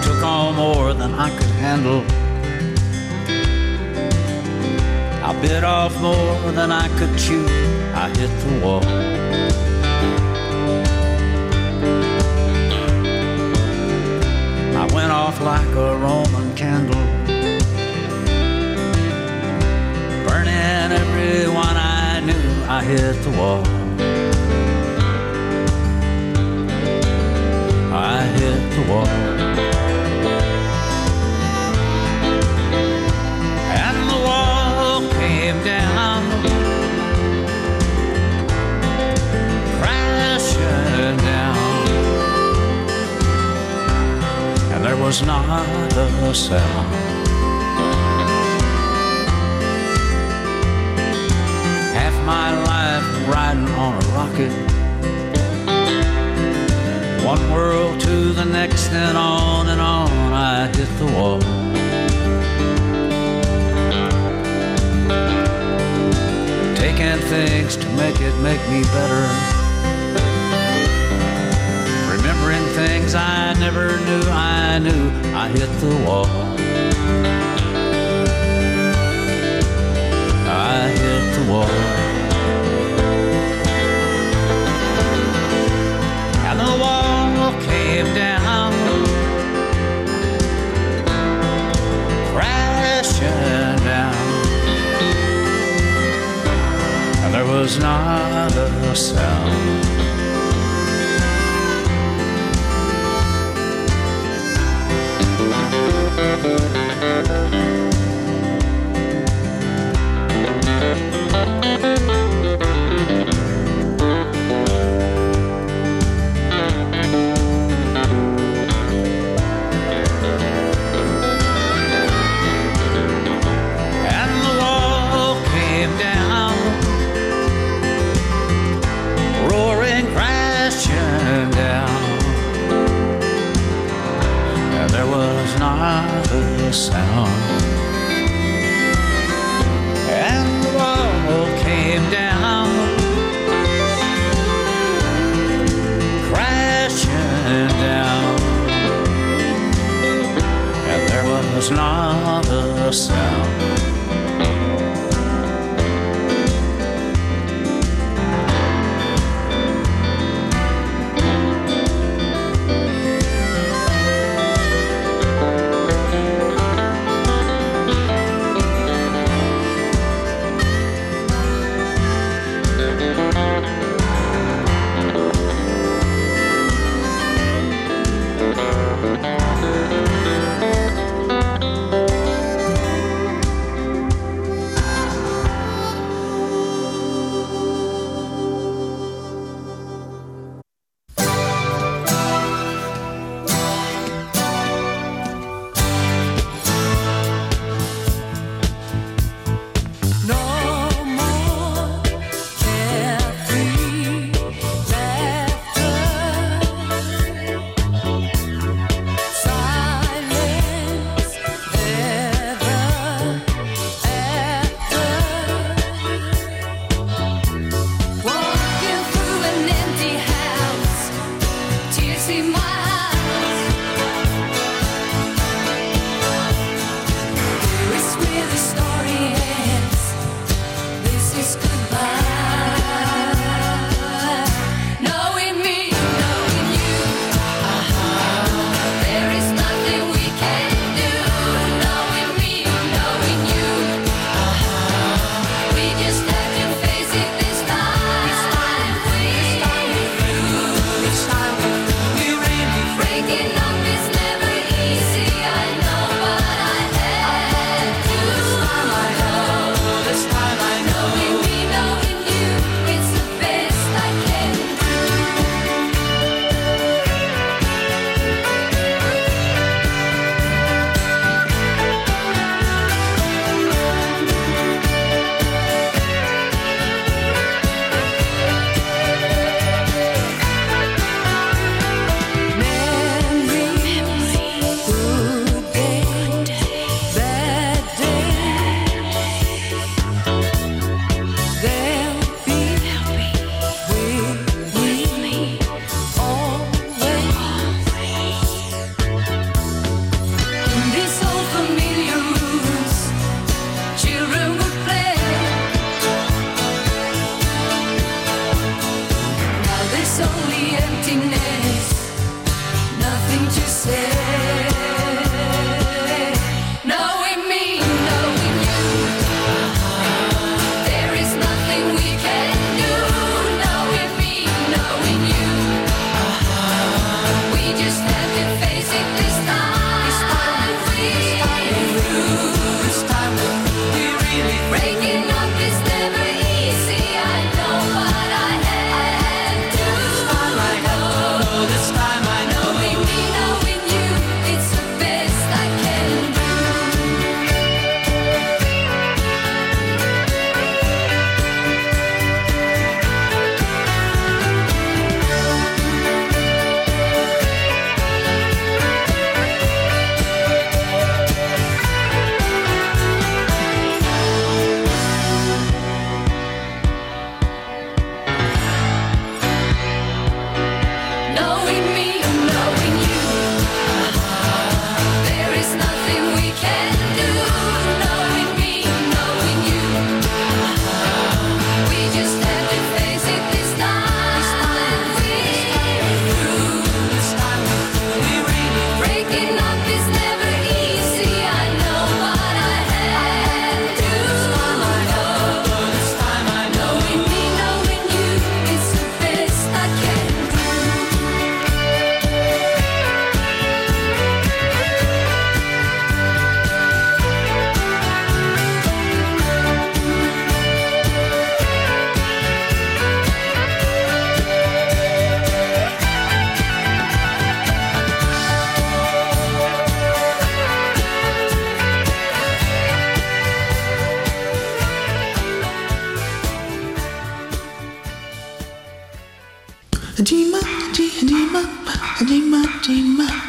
took on more than I could handle. I bit off more than I could chew. I hit the wall. I went off like a Roman candle, burning everyone I knew. I hit the wall. I hit the wall. And the wall came down, crashing down, and there was not a sound. Half my life riding on a rocket, one world to the next, and on I hit the wall. Taking things to make me better, remembering things I never knew. I hit the wall. I hit the wall. And the wall came down, crashing down, and there was not a sound. Sound. And the wall came down, crashing down, and there was not a sound.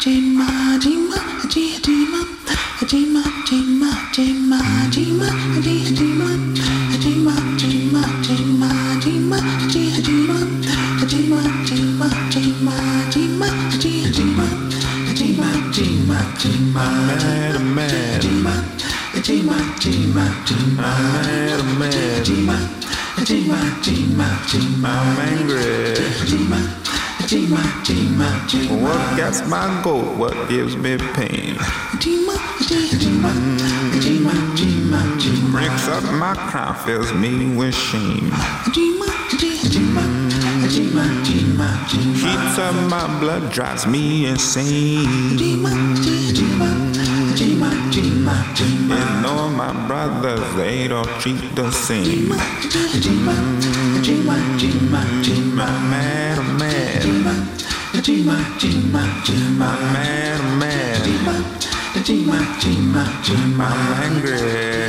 I'm angry. What gets my goat? What gives me pain? Breaks up my crown, fills me with shame. Heats up my blood, drives me insane. You know my brothers, they don't treat the same. I'm mad, I'm mad. I'm mad, I'm mad. I'm angry.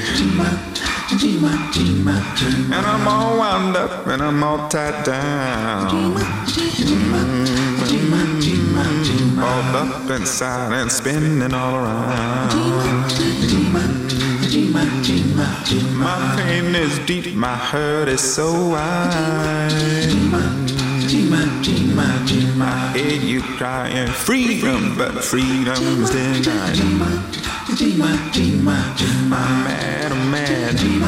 And I'm all wound up and I'm all tied down. Balled up inside and spinning all around. My pain is deep, my hurt is so wide. I hear you crying freedom, but freedom's denied. I'm mad, I'm mad. I'm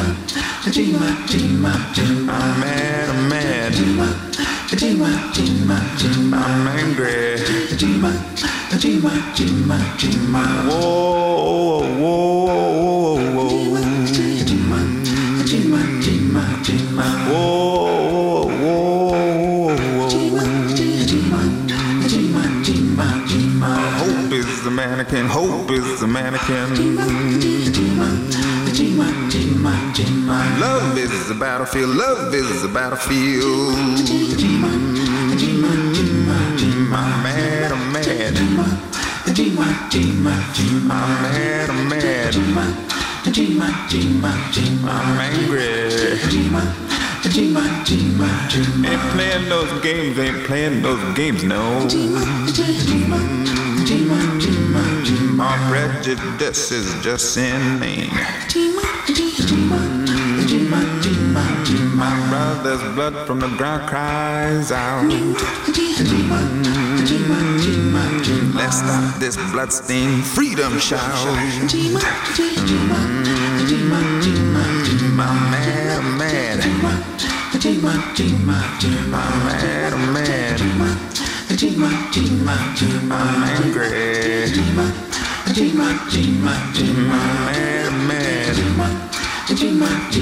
mad, I'm mad. I'm angry. Whoa, whoa, whoa, whoa. Hope is the mannequin, hope is the mannequin. Love is the battlefield, love is the battlefield. I'm mad, I'm mad. I'm mad, I'm mad. I'm angry. Ain't playing those games, ain't playing those games, no. My prejudice is just inane. My brother's blood from the ground cries out. Let's stop this bloodstained freedom shout. I'm mad, I'm mad. I'm mad, I'm mad. I'm angry. I'm mad, I'm mad. I'm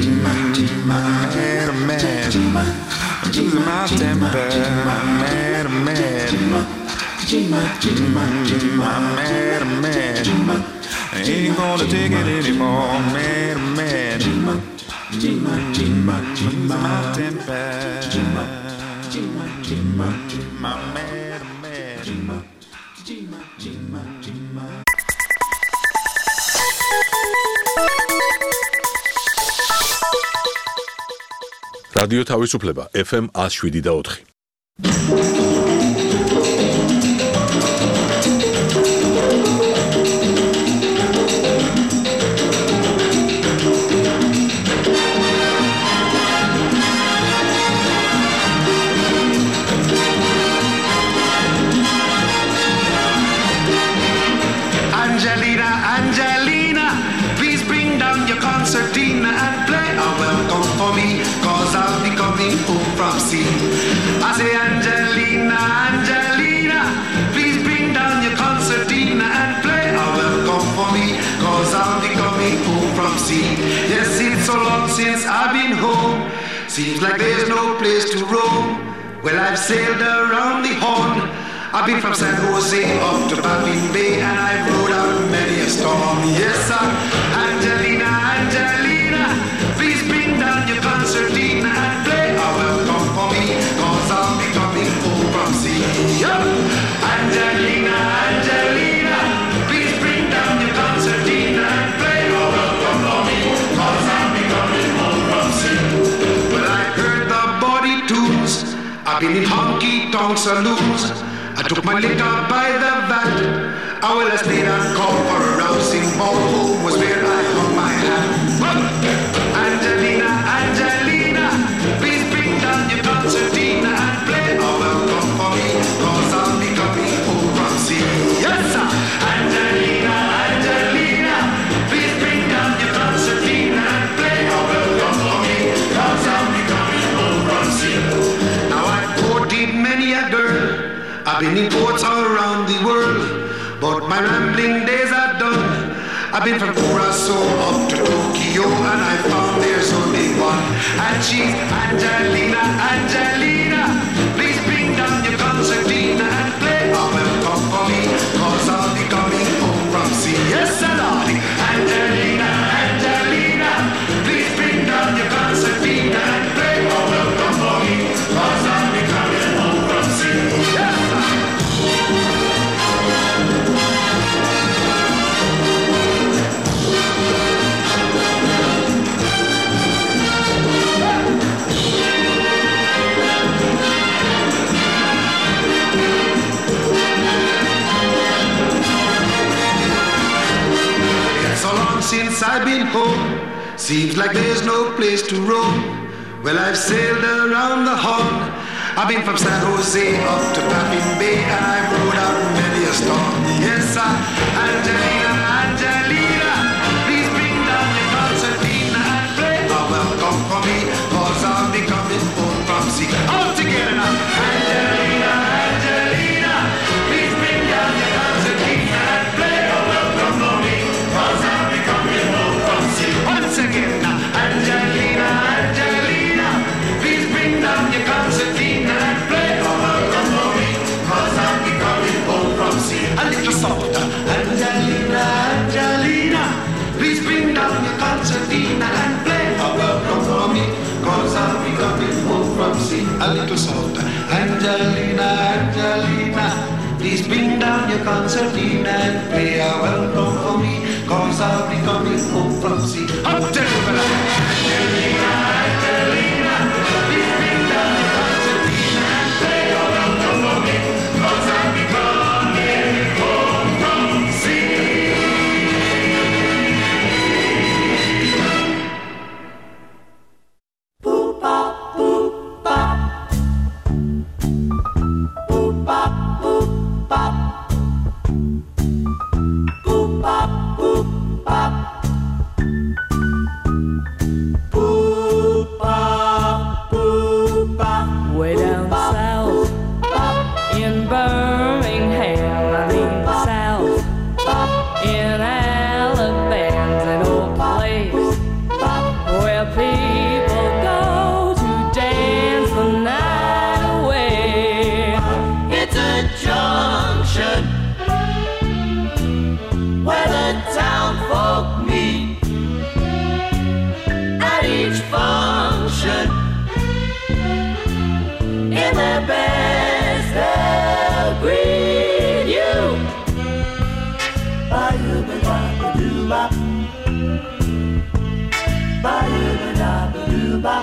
mad, I'm mad. I'm losing my temper. I'm mad, I'm mad. I'm mad, I'm mad. I ain't gonna take it anymore. I'm mad, I'm mad. I'm losing my temper. I'm mad, I'm mad. რადიო თავისუფლება FM 107.4. Angelina, Angelina, please bring down your concertina and play a welcome for me, cause I'll be coming home from sea. I say Angelina, Angelina, please bring down your concertina and play a welcome for me, cause I'll be coming home from sea. Yes, it's so long since I've been home, seems like there's no place to roam. Well, I've sailed around the Horn, I've been from San Jose up to Baffin Bay, and I've rode out many a storm. Yes, sir. Angelina, Angelina, please bring down your concertina and play a welcome for me, cause I'll be coming home from sea. Yup. Angelina, Angelina, please bring down your concertina and play a welcome for me, cause I'll be coming home from sea. Well, I heard the body tunes, I've been in honky-tonk saloons, took my liquor by the vat. I will have stayed and called for a rousing ball. Home was where I hung my hat. Angelina, Angelina, please bring down your concertina and play a welcome for me, cause I'll be coming home from sea. Yes, sir. Angelina, Angelina, please bring down your concertina and play a welcome for me, cause I'll be coming home from sea. Now I've courted many a girl, I've been in ports all around the world, but my rambling days are done. I've been from Curacao up to Tokyo, and I found there's only one, and she's Angelina, Angelina. Please bring down your concertina and play a welcome for me, cause I'll be coming home from sea. Yes, sir, darling. Angelina, Angelina, please bring down your concertina and play a welcome for me, cause I'll be coming home from sea. Yes, sir. So long since I've been home, seems like there's no place to roam. Well, I've sailed around the horn. I've been from San Jose up to Baffin Bay, and I've rode out many a storm. Yes, sir. Angelina, Angelina, please bring down your concertina and play a welcome for me, cause I'll be coming home from sea. All together now. Angelina, Angelina, please bring down your concertina and play a welcome for me, cause I'll be coming home from sea. Once again now. Angelina, Angelina, please bring down your concertina and play a welcome for me, cause I'll be coming home from sea. A little softer. Angelina, Angelina, please bring down your concertina and play a welcome for me, cause I'll be coming home from sea. A little softer. Angelina, Angelina, please bring down your concertina and play a welcome for me, cause I'll be coming home from sea. Up to Angelina, Angelina, please bring down your concertina and play a welcome for me, cause I'll be coming home from sea. Boop bop, boop bop. Boop bop, boop bop. Boop bop, boop bop. Boop bop, boop bop. Way down south in Birmingham, I mean south in Alabama's an old place where people go to dance the night away. It's a junction where the town folk meet at each function. In their best they'll greet you. Ba-doo-ba-da-ba-doo-bop. Ba-doo-ba-da-ba-doo-bop.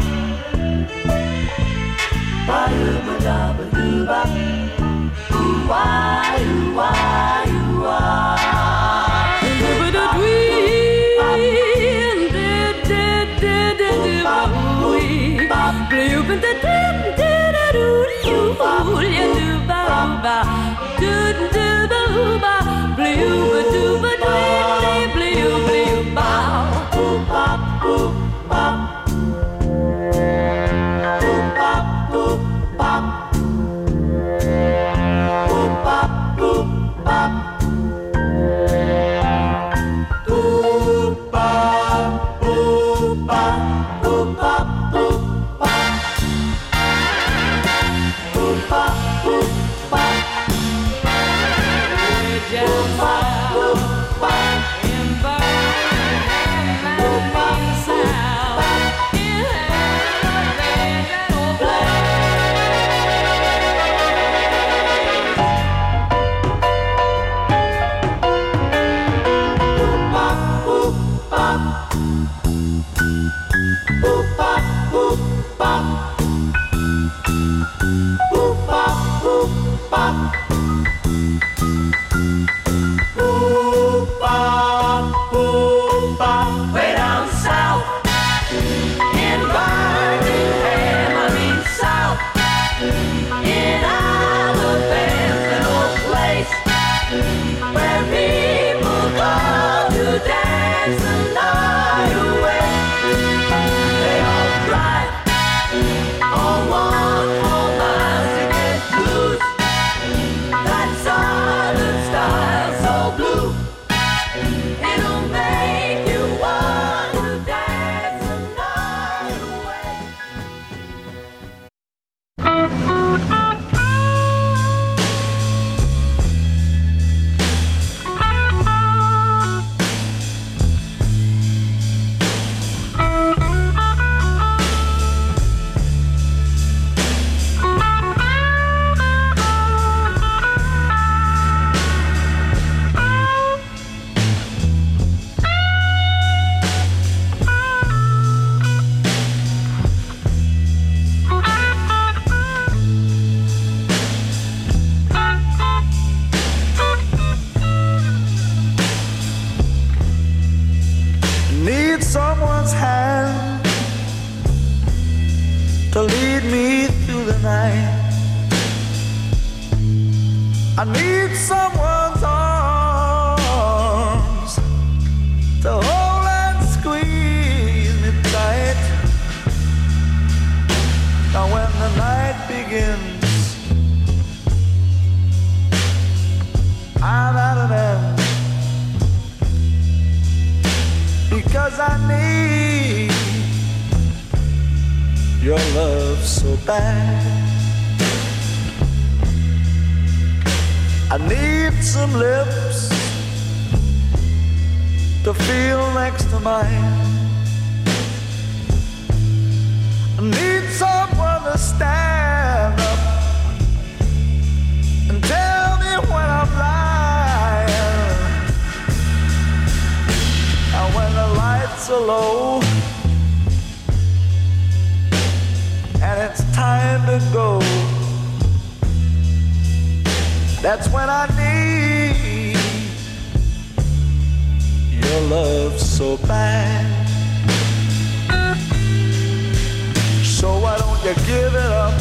Ba-doo-ba-da-ba-doo-bop. Ooh-wah, ooh-wah, ooh-wah. Boop, need someone's hand to lead me through the night. I need someone's arms to hold and squeeze me tight. Now when the night begins, I'm at an end, because I need your love so bad. I need some lips to feel next to mine. I need someone to stand up and tell me when I'm lying. And when the lights are low and it's time to go, that's when I need your love so bad. So why don't you give it up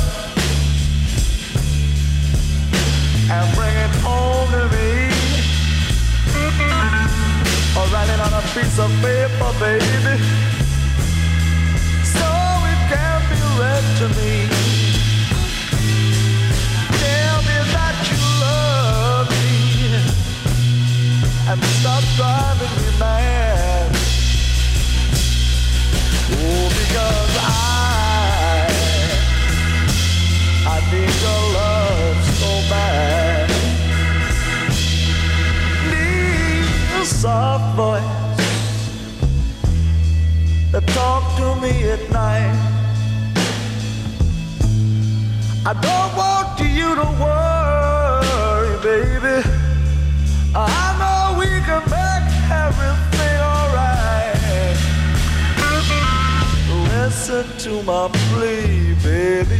and bring it home to me, or write it on a piece of paper, baby, so it can be read to me. Tell me that you love me and stop driving me mad. Oh, because I need your love so bad. Need a soft voice that talk to me at night. I don't want you to worry, baby. I know we can make everything alright. Listen to my plea, baby.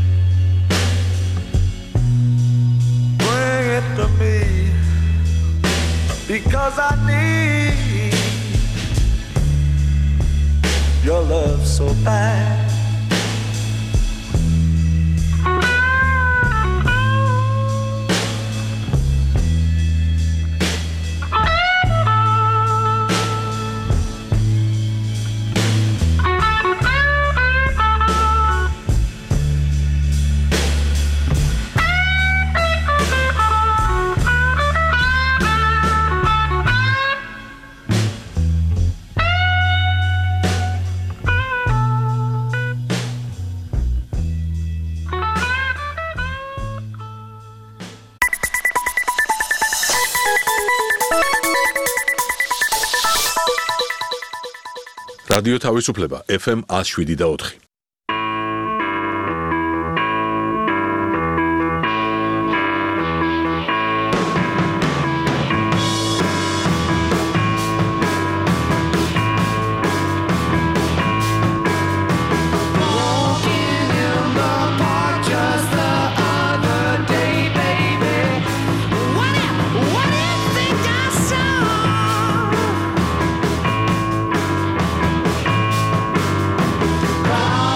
Bring it to me, because I need your love so bad. რადიო თავისუფლება FM 107.4. Wow.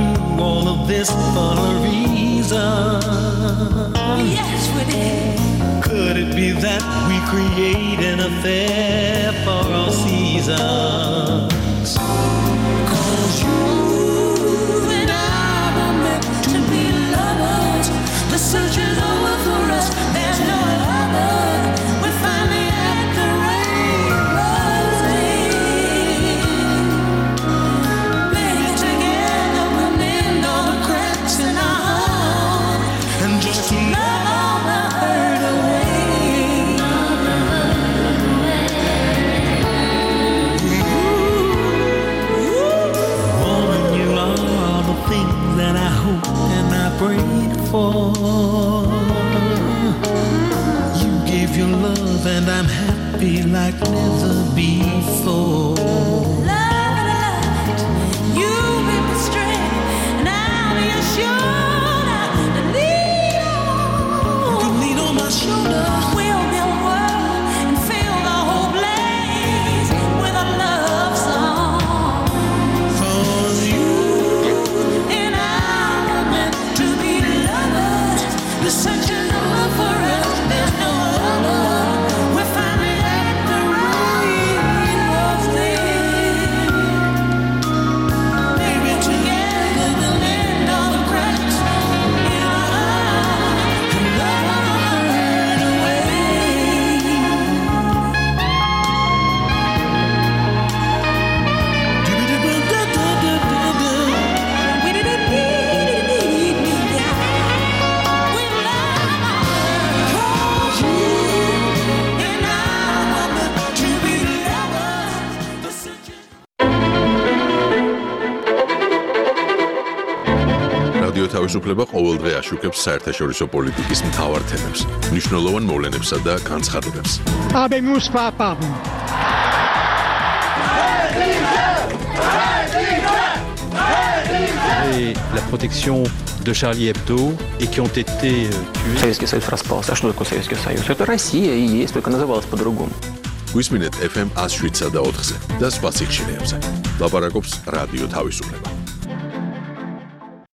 through all of this for a reason. Yes, we did. Could it be that we create an affair for all seasons? 'Cause you And I were meant to be lovers. The search is over for us. There's no other. We're finally at the rainbow's end. Maybe together we'll mend all the cracks in our heart. and just to Love all the hurt away. woman, you are all the things that I hope and I prayed for. You gave your love and I'm happy like never before. Love, you be my strength, and I'll be your shoulder to lean on. You lean on my shoulder. We'll build a world and fill the whole place with a love song. 'Cause you And I were meant to be lovers. The search is over for us. There's no other. We're finally at the rainbow's end. Maybe together we'll mend all the cracks in our heart and love all the hurt away. We didn't need me down. We love, 'cause you and I were meant to be lovers. The search is რადიო თავისუფლება ყოველდღე აშუქებს საერთაშორისო პოლიტიკის მთავარ თემებს, მნიშვნელოვან მოვლენებსა და განცხადებებს. Habemus papam. Et la protection de Charlie Hebdo et qui ont été tués. Советский Союз распался. А что такое Советский Союз? Это Россия и есть, только называлась по-другому. გვისმინეთ FM 107 და 4-ზე და სხვა სიხშირეებზე. ლაპარაკობს რადიო თავისუფლება.